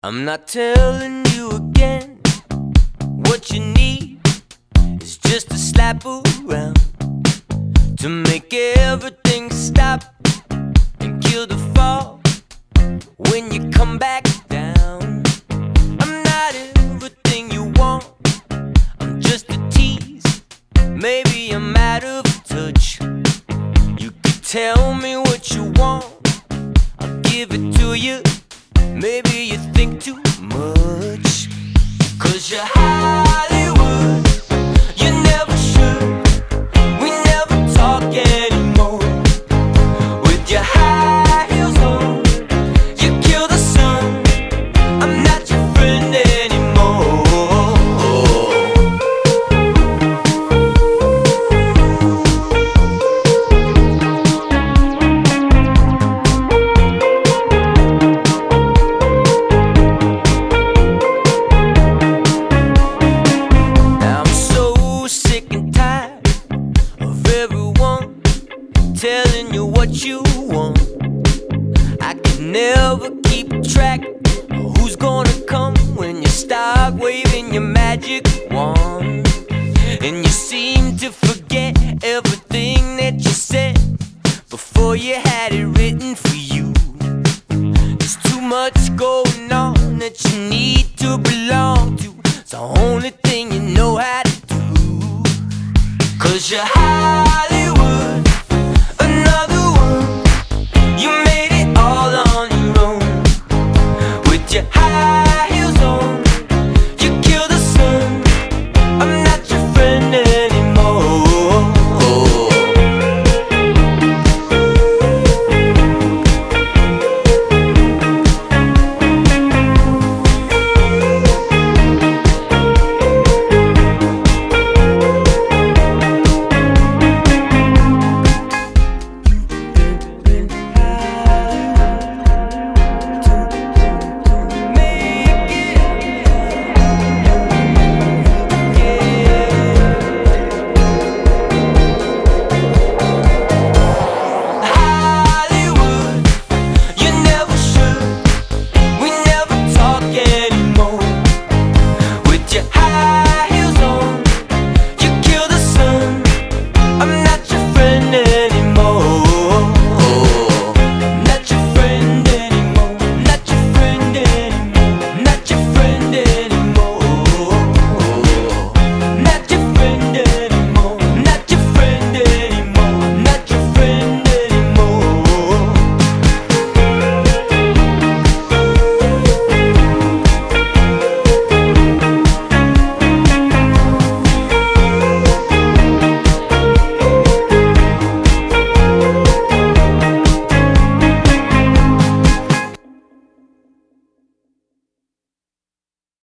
I'm not telling you again. What you need is just a slap around to make everything stop and kill the fall when you come back down. I'm not everything you want, I'm just a tease. Maybe I'm out of touch. You could tell me what you want, I'll give it to you. Maybe you think too much, 'cause you're Hollywood, you never should. We never talk anymore. With your high heels on, you kill the sun. I'm not your friend anymore. Telling you what you want, I can never keep track of who's gonna come when you start waving your magic wand. And you seem to forget everything that you said before you had it written for you. There's too much going on that you need to belong to. It's the only thing you know how to do, 'cause you're